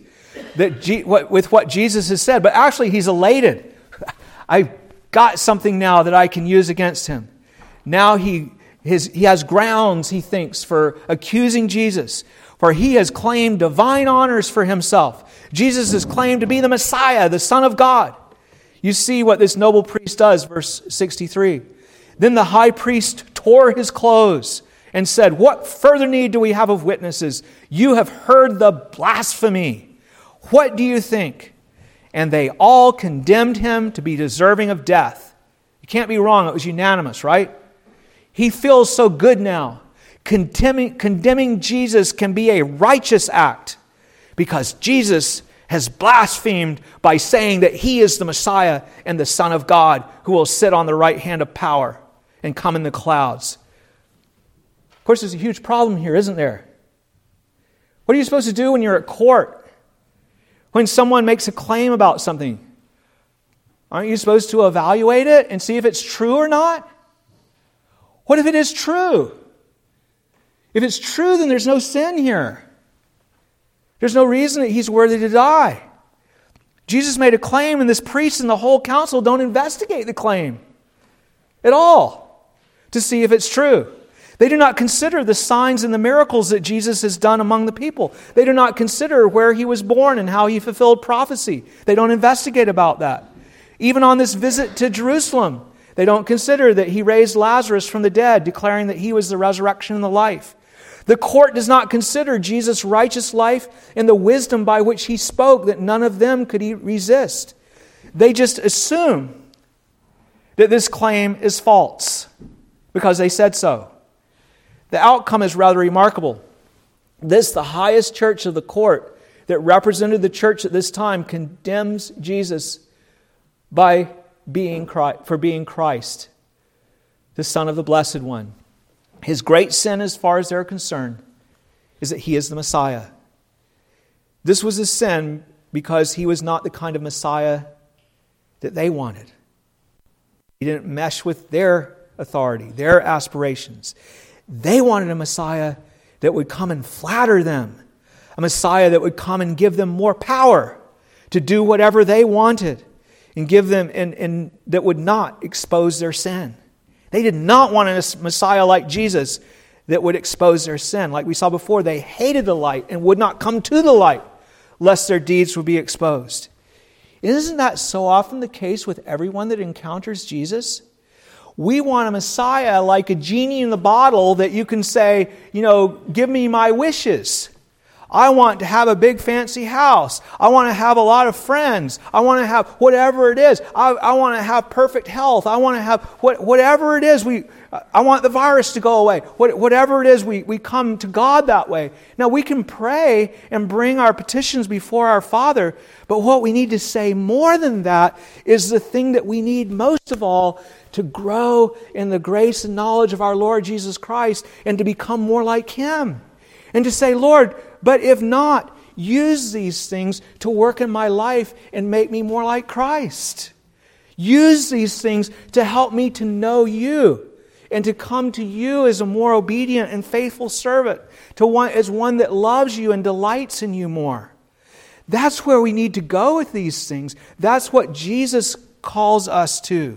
with what Jesus has said, but actually he's elated. I've got something now that I can use against him. Now he has grounds, he thinks, for accusing Jesus, for he has claimed divine honors for himself. Jesus has claimed to be the Messiah, the Son of God. You see what this noble priest does, verse 63. Then the high priest tore his clothes and said, "What further need do we have of witnesses? You have heard the blasphemy. What do you think?" And they all condemned him to be deserving of death. You can't be wrong. It was unanimous, right? He feels so good now. Condemning Jesus can be a righteous act because Jesus has blasphemed by saying that he is the Messiah and the Son of God who will sit on the right hand of power and come in the clouds. Of course, there's a huge problem here, isn't there? What are you supposed to do when you're at court? When someone makes a claim about something? Aren't you supposed to evaluate it and see if it's true or not? What if it is true? If it's true, then there's no sin here. There's no reason that he's worthy to die. Jesus made a claim, and this priest and the whole council don't investigate the claim at all to see if it's true. They do not consider the signs and the miracles that Jesus has done among the people. They do not consider where he was born and how he fulfilled prophecy. They don't investigate about that. Even on this visit to Jerusalem, they don't consider that he raised Lazarus from the dead, declaring that he was the resurrection and the life. The court does not consider Jesus' righteous life and the wisdom by which he spoke that none of them could resist. They just assume that this claim is false because they said so. The outcome is rather remarkable. This, the highest church of the court that represented the church at this time, condemns Jesus for being Christ, the Son of the Blessed One. His great sin, as far as they're concerned, is that he is the Messiah. This was a sin because he was not the kind of Messiah that they wanted. He didn't mesh with their authority, their aspirations. They wanted a Messiah that would come and flatter them, a Messiah that would come and give them more power to do whatever they wanted, and give them and that would not expose their sin. They did not want a Messiah like Jesus that would expose their sin. Like we saw before, they hated the light and would not come to the light lest their deeds would be exposed. Isn't that so often the case with everyone that encounters Jesus? We want a Messiah like a genie in the bottle that you can say, give me my wishes. I want to have a big fancy house. I want to have a lot of friends. I want to have whatever it is. I want to have perfect health. I want to have whatever it is. I want the virus to go away. Whatever it is, we come to God that way. Now we can pray and bring our petitions before our Father, but what we need to say more than that is the thing that we need most of all to grow in the grace and knowledge of our Lord Jesus Christ and to become more like Him. And to say, Lord, but if not, use these things to work in my life and make me more like Christ. Use these things to help me to know You and to come to You as a more obedient and faithful servant, as one that loves You and delights in You more. That's where we need to go with these things. That's what Jesus calls us to.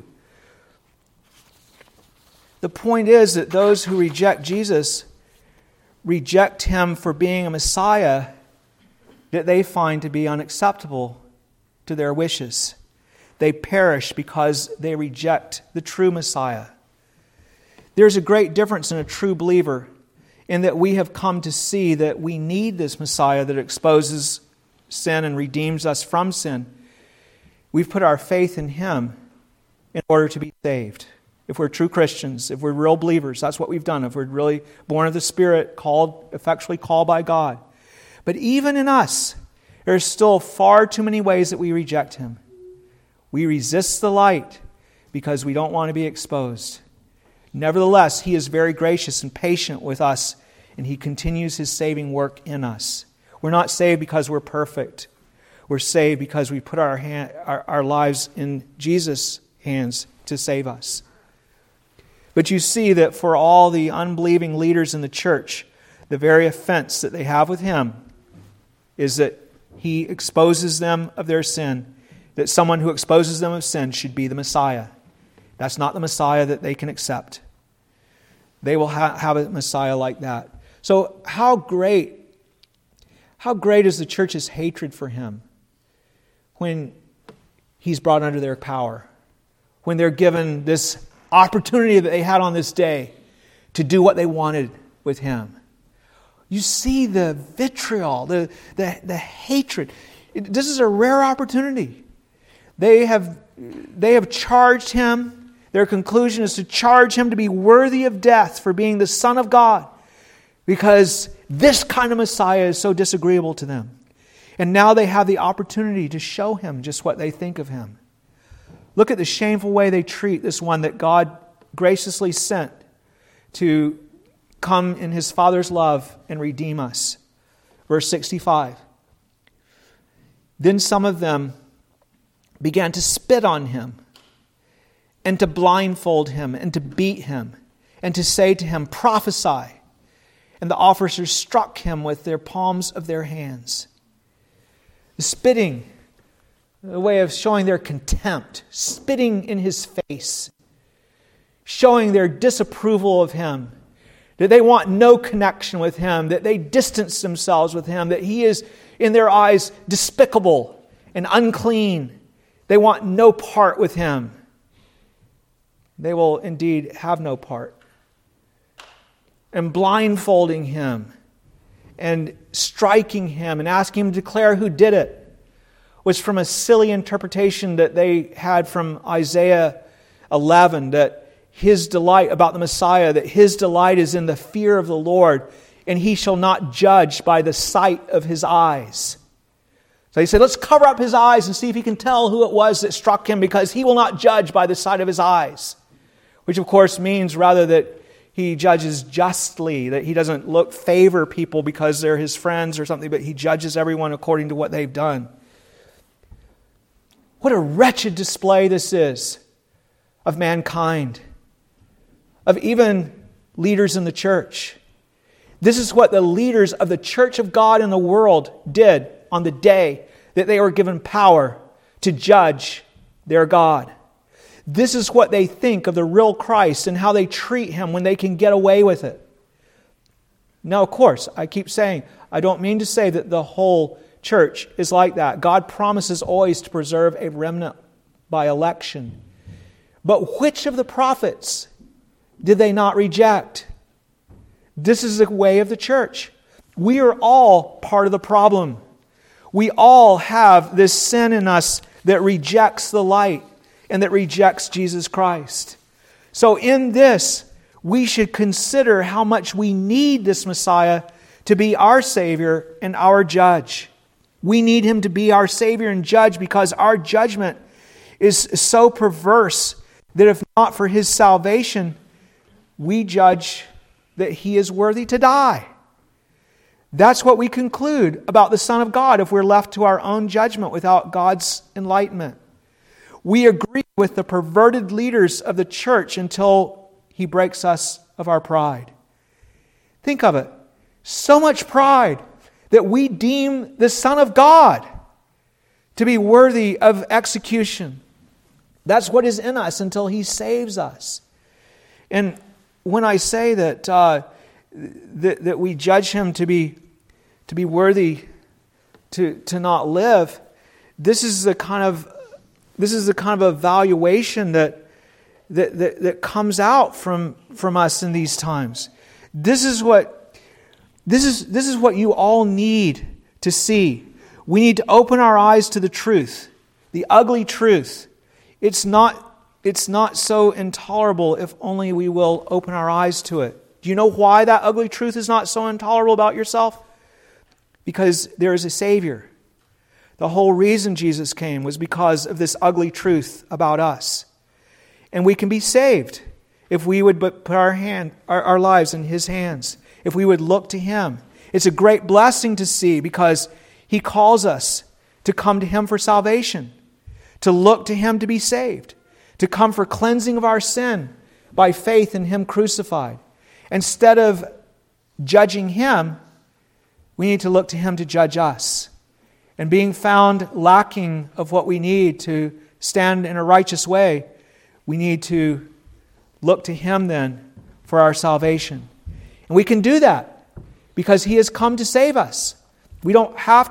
The point is that those who reject Jesus reject Him for being a Messiah that they find to be unacceptable to their wishes. They perish because they reject the true Messiah. There's a great difference in a true believer in that we have come to see that we need this Messiah that exposes sin and redeems us from sin. We've put our faith in Him in order to be saved. If we're true Christians, if we're real believers, that's what we've done. If we're really born of the Spirit, effectually called by God. But even in us, there's still far too many ways that we reject Him. We resist the light because we don't want to be exposed. Nevertheless, He is very gracious and patient with us, and He continues His saving work in us. We're not saved because we're perfect. We're saved because we put our lives in Jesus' hands to save us. But you see that for all the unbelieving leaders in the church, the very offense that they have with Him is that He exposes them of their sin, that someone who exposes them of sin should be the Messiah. That's not the Messiah that they can accept. They will have a Messiah like that. So how great is the church's hatred for Him when He's brought under their power, when they're given this opportunity that they had on this day to do what they wanted with Him. You see the vitriol, the hatred. This is a rare opportunity. They have charged Him. Their conclusion is to charge Him to be worthy of death for being the Son of God, because this kind of Messiah is so disagreeable to them. And now they have the opportunity to show him just what they think of him. Look at the shameful way they treat this one that God graciously sent to come in his Father's love and redeem us. Verse 65. Then some of them began to spit on him and to blindfold him and to beat him and to say to him, prophesy. And the officers struck him with their palms of their hands. The spitting, a way of showing their contempt, spitting in his face, showing their disapproval of him, that they want no connection with him, that they distance themselves with him, that he is, in their eyes, despicable and unclean. They want no part with him. They will indeed have no part. And blindfolding him and striking him and asking him to declare who did it was from a silly interpretation that they had from Isaiah 11, that his delight about the Messiah, that his delight is in the fear of the Lord, and he shall not judge by the sight of his eyes. So he said, let's cover up his eyes and see if he can tell who it was that struck him, because he will not judge by the sight of his eyes. Which of course means rather that he judges justly, that he doesn't favor people because they're his friends or something, but he judges everyone according to what they've done. What a wretched display this is of mankind, of even leaders in the church. This is what the leaders of the church of God in the world did on the day that they were given power to judge their God. This is what they think of the real Christ and how they treat him when they can get away with it. Now, of course, I keep saying, I don't mean to say that the whole church is like that. God promises always to preserve a remnant by election. But which of the prophets did they not reject? This is the way of the church. We are all part of the problem. We all have this sin in us that rejects the light and that rejects Jesus Christ. So in this, we should consider how much we need this Messiah to be our Savior and our judge. We need him to be our Savior and judge because our judgment is so perverse that if not for his salvation, we judge that he is worthy to die. That's what we conclude about the Son of God if we're left to our own judgment without God's enlightenment. We agree with the perverted leaders of the church until he breaks us of our pride. Think of it. So much pride that we deem the Son of God to be worthy of execution. That's what is in us until he saves us. And when I say that that we judge him to be worthy to not live, this is the kind of evaluation that comes out from us in these times. This is what you all need to see. We need to open our eyes to the truth, the ugly truth. It's not so intolerable if only we will open our eyes to it. Do you know why that ugly truth is not so intolerable about yourself? Because there is a Savior. The whole reason Jesus came was because of this ugly truth about us. And we can be saved if we would but put our lives in his hands, if we would look to him. It's a great blessing to see because he calls us to come to him for salvation, to look to him to be saved, to come for cleansing of our sin by faith in him crucified. Instead of judging him, we need to look to him to judge us. And being found lacking of what we need to stand in a righteous way, we need to look to him then for our salvation. And we can do that because he has come to save us. We don't have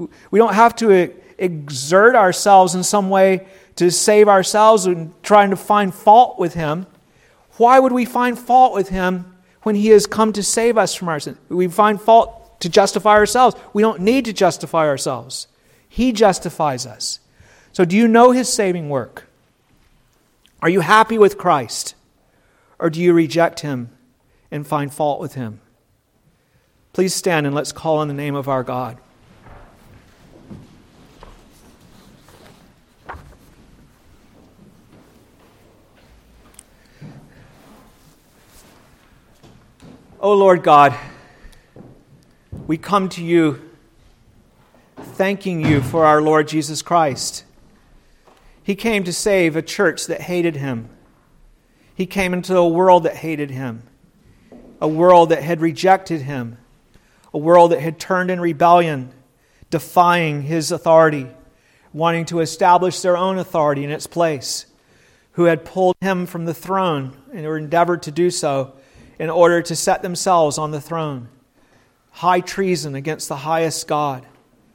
to exert ourselves in some way to save ourselves and trying to find fault with him. Why would we find fault with him when he has come to save us from our sin? We find fault to justify ourselves. We don't need to justify ourselves. He justifies us. So do you know his saving work? Are you happy with Christ? Or do you reject him and find fault with him? Please stand and let's call on the name of our God. Lord God, we come to you thanking you for our Lord Jesus Christ. He came to save a church that hated him. He came into a world that hated him, a world that had rejected him, a world that had turned in rebellion, defying his authority, wanting to establish their own authority in its place, who had pulled him from the throne and were endeavored to do so in order to set themselves on the throne. High treason against the highest God.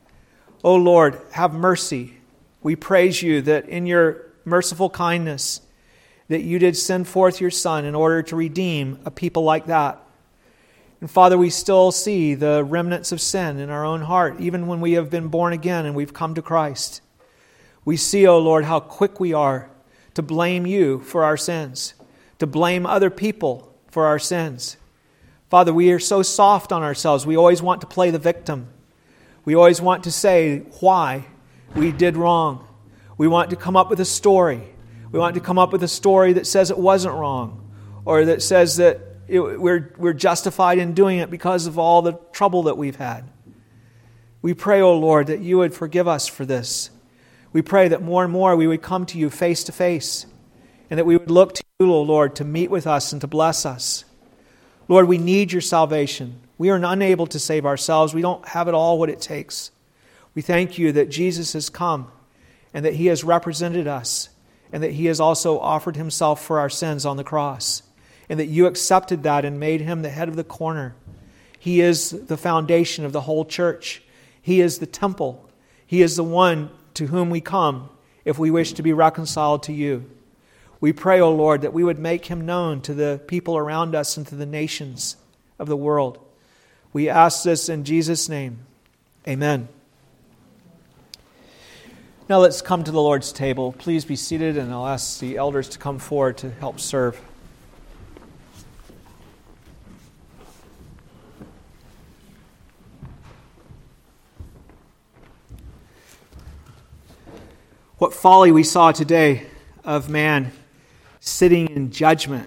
O Lord, have mercy. We praise you that in your merciful kindness that you did send forth your Son in order to redeem a people like that. And Father, we still see the remnants of sin in our own heart, even when we have been born again and we've come to Christ. We see, O Lord, how quick we are to blame you for our sins, to blame other people for our sins. Father, we are so soft on ourselves. We always want to play the victim. We always want to say why we did wrong. We want to come up with a story. We want to come up with a story that says it wasn't wrong, or that says that we're justified in doing it because of all the trouble that we've had. We pray, O Lord, that you would forgive us for this. We pray that more and more we would come to you face to face, and that we would look to you, O Lord, to meet with us and to bless us. Lord, we need your salvation. We are unable to save ourselves. We don't have it all what it takes. We thank you that Jesus has come and that he has represented us and that he has also offered himself for our sins on the cross and that you accepted that and made him the head of the corner. He is the foundation of the whole church. He is the temple. He is the one to whom we come if we wish to be reconciled to you. We pray, O Lord, that we would make him known to the people around us and to the nations of the world. We ask this in Jesus' name. Amen. Now let's come to the Lord's table. Please be seated, and I'll ask the elders to come forward to help serve. What folly we saw today of man sitting in judgment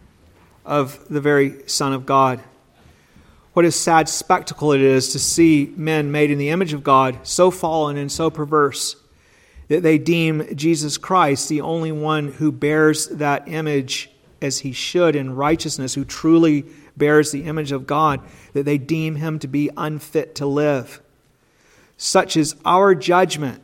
of the very Son of God. What a sad spectacle it is to see men made in the image of God so fallen and so perverse that they deem Jesus Christ the only one who bears that image as he should in righteousness, who truly bears the image of God, that they deem him to be unfit to live. Such is our judgment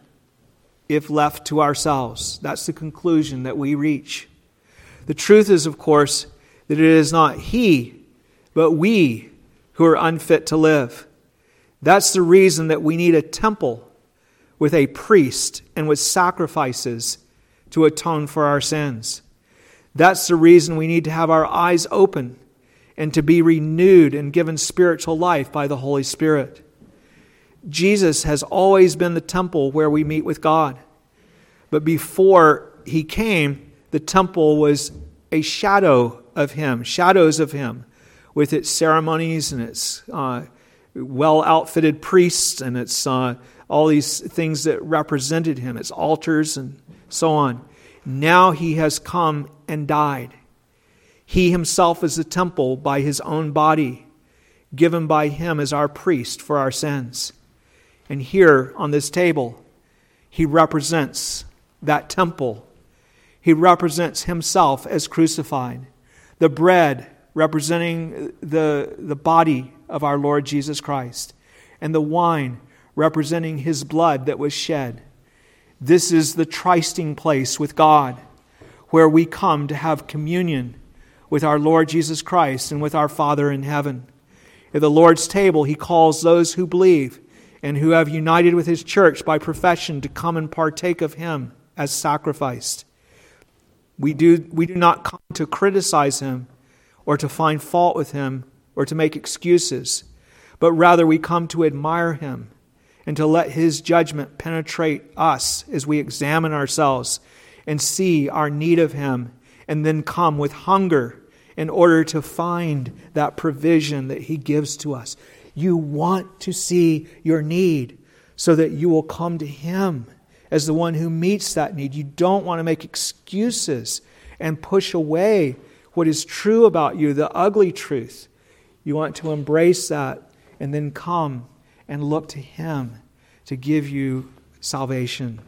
if left to ourselves. That's the conclusion that we reach. The truth is, of course, that it is not he, but we who are unfit to live. That's the reason that we need a temple with a priest and with sacrifices to atone for our sins. That's the reason we need to have our eyes open and to be renewed and given spiritual life by the Holy Spirit. Jesus has always been the temple where we meet with God. But before he came, the temple was a shadow of him, shadows of him, with its ceremonies and its well-outfitted priests and its all these things that represented him, its altars and so on. Now he has come and died. He himself is the temple by his own body, given by him as our priest for our sins. And here on this table, he represents that temple. He represents himself as crucified. The bread representing the body of our Lord Jesus Christ, and the wine representing his blood that was shed. This is the trysting place with God, where we come to have communion with our Lord Jesus Christ and with our Father in heaven. At the Lord's table, he calls those who believe and who have united with his church by profession to come and partake of him as sacrificed. We do not come to criticize him or to find fault with him or to make excuses, but rather we come to admire him and to let his judgment penetrate us as we examine ourselves and see our need of him, and then come with hunger in order to find that provision that he gives to us. You want to see your need so that you will come to him as the one who meets that need. You don't want to make excuses and push away what is true about you, the ugly truth. You want to embrace that and then come and look to Him to give you salvation.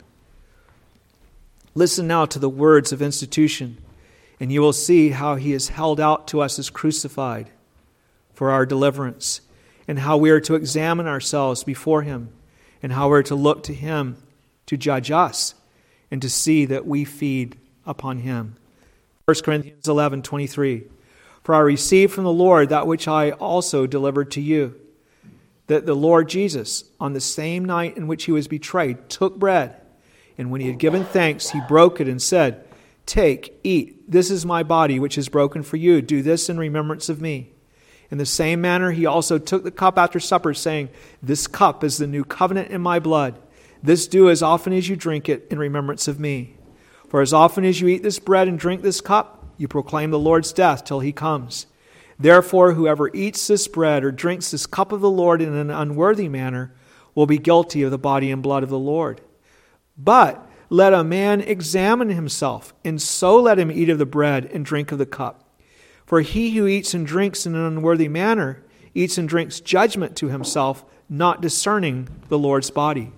Listen now to the words of institution, and you will see how He is held out to us as crucified for our deliverance, and how we are to examine ourselves before Him, and how we are to look to Him to judge us and to see that we feed upon Him. 1 Corinthians 11:23. For I received from the Lord that which I also delivered to you, that the Lord Jesus, on the same night in which He was betrayed, took bread, and when He had given thanks, He broke it and said, Take, eat, this is my body which is broken for you. Do this in remembrance of me. In the same manner, He also took the cup after supper, saying, This cup is the new covenant in my blood. This do as often as you drink it in remembrance of me. For as often as you eat this bread and drink this cup, you proclaim the Lord's death till He comes. Therefore, whoever eats this bread or drinks this cup of the Lord in an unworthy manner will be guilty of the body and blood of the Lord. But let a man examine himself, and so let him eat of the bread and drink of the cup. For he who eats and drinks in an unworthy manner eats and drinks judgment to himself, not discerning the Lord's body.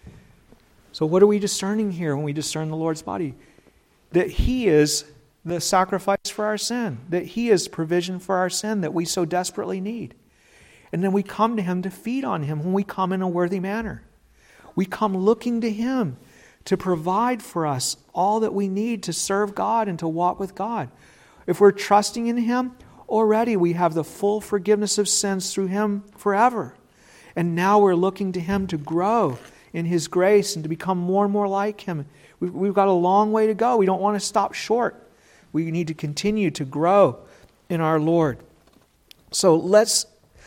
So what are we discerning here when we discern the Lord's body? That He is the sacrifice for our sin, that He is provision for our sin that we so desperately need. And then we come to Him to feed on Him when we come in a worthy manner. We come looking to Him to provide for us all that we need to serve God and to walk with God. If we're trusting in Him, already we have the full forgiveness of sins through Him forever. And now we're looking to Him to grow in His grace and to become more and more like Him. We've got a long way to go. We don't want to stop short. We need to continue to grow in our Lord. So let's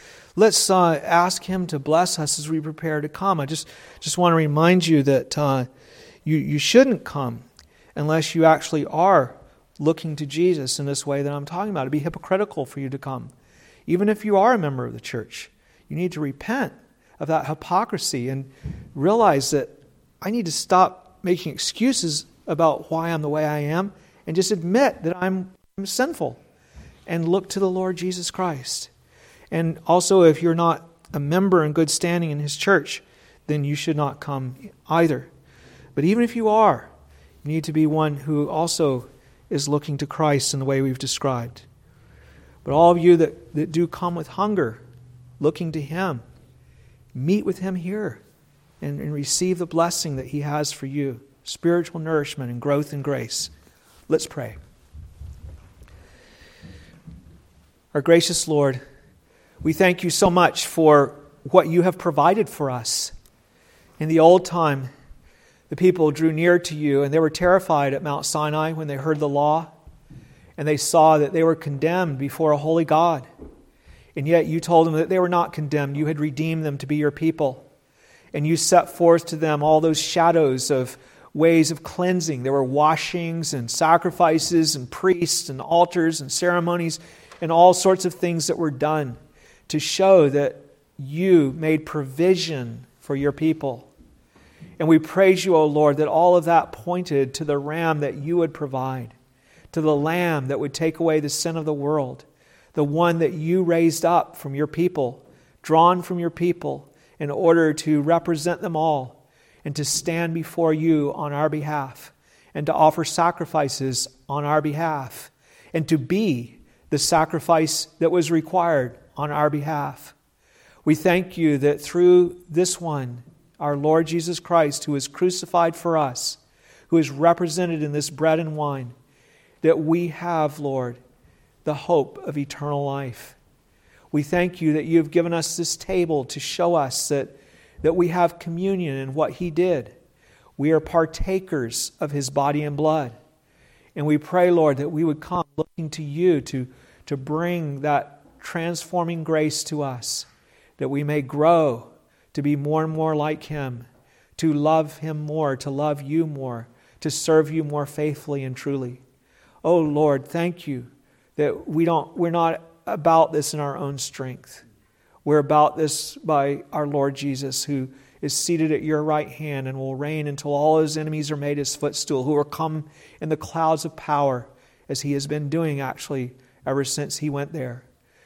ask Him to bless us as we prepare to come. I just want to remind you that you shouldn't come unless you actually are looking to Jesus in this way that I'm talking about. It'd be hypocritical for you to come. Even if you are a member of the church, you need to repent of that hypocrisy and realize that I need to stop making excuses about why I'm the way I am and just admit that I'm sinful and look to the Lord Jesus Christ. And also, if you're not a member in good standing in His church, then you should not come either. But even if you are, you need to be one who also is looking to Christ in the way we've described. But all of you that do come with hunger, looking to Him, meet with Him here and receive the blessing that He has for you, spiritual nourishment and growth in grace. Let's pray. Our gracious Lord, we thank You so much for what You have provided for us. In the old time, the people drew near to You and they were terrified at Mount Sinai when they heard the law and they saw that they were condemned before a holy God. And yet You told them that they were not condemned. You had redeemed them to be Your people. And You set forth to them all those shadows of ways of cleansing. There were washings and sacrifices and priests and altars and ceremonies and all sorts of things that were done to show that You made provision for Your people. And we praise You, O Lord, that all of that pointed to the Ram that You would provide, to the Lamb that would take away the sin of the world, the one that You raised up from Your people, drawn from Your people, in order to represent them all and to stand before You on our behalf and to offer sacrifices on our behalf and to be the sacrifice that was required on our behalf. We thank You that through this one, our Lord Jesus Christ, who is crucified for us, who is represented in this bread and wine, that we have, Lord, the hope of eternal life. We thank You that You have given us this table to show us that we have communion in what He did. We are partakers of His body and blood. And we pray, Lord, that we would come looking to You to bring that transforming grace to us, that we may grow to be more and more like Him, to love Him more, to love You more, to serve You more faithfully and truly. Oh Lord, thank You that we're not about this in our own strength. We're about this by our Lord Jesus, who is seated at Your right hand and will reign until all His enemies are made His footstool, who will come in the clouds of power, as He has been doing actually ever since He went there.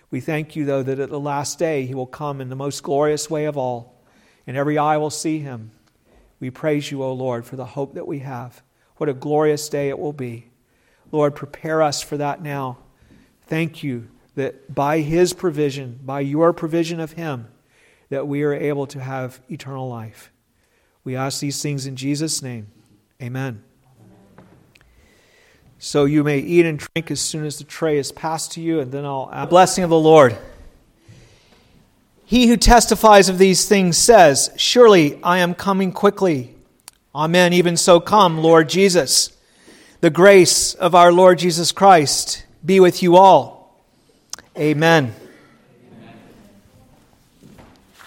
We thank you, though, that at the last day he will come in the most glorious way of all, and every eye will see him. We praise you, O Lord, for the hope that we have. What a glorious day it will be. Lord, prepare us for that now. Thank you that by his provision, by your provision of him, that we are able to have eternal life. We ask these things in Jesus' name. Amen. So you may eat and drink as soon as the tray is passed to you, and then I'll add the blessing of the Lord. He who testifies of these things says, "Surely I am coming quickly." Amen. Even so come, Lord Jesus. The grace of our Lord Jesus Christ be with you all. Amen.